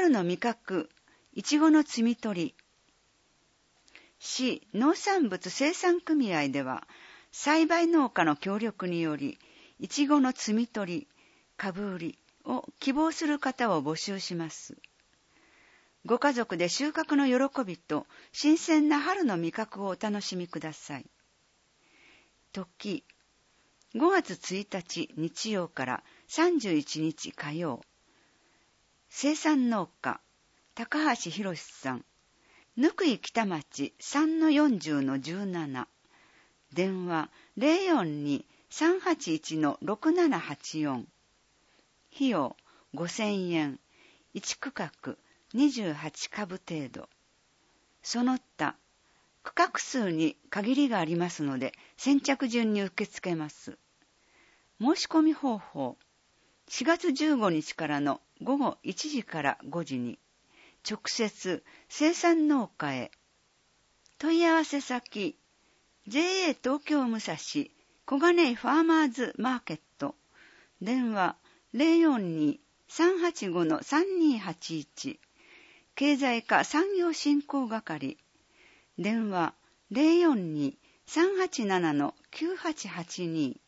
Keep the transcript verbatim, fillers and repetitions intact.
春の味覚、いちごの摘み取り。市農産物生産組合では、栽培農家の協力により、いちごの摘み取り、株売りを希望する方を募集します。ご家族で収穫の喜びと新鮮な春の味覚をお楽しみください。時、ごがつついたち日曜からさんじゅういちにち火曜。生産農家、高橋博さん。ぬくい北町 さんのよんじゅうのじゅうなな。電話 ゼロよんに さんはちいち のろくななはちよん。費用ごせんえん。いち区画にじゅうはちかぶ程度。その他、区画数に限りがありますので、先着順に受け付けます。申し込み方法。しがつじゅうごにちからのごごいちじからごじに、直接生産農家へ。問い合わせ先、ジェーエー 東京武蔵小金井ファーマーズマーケット。電話 ゼロよんに さんはちご のさんにはちいち。経済課産業振興係。電話 ゼロよんに さんはちなな のきゅうはちはちに。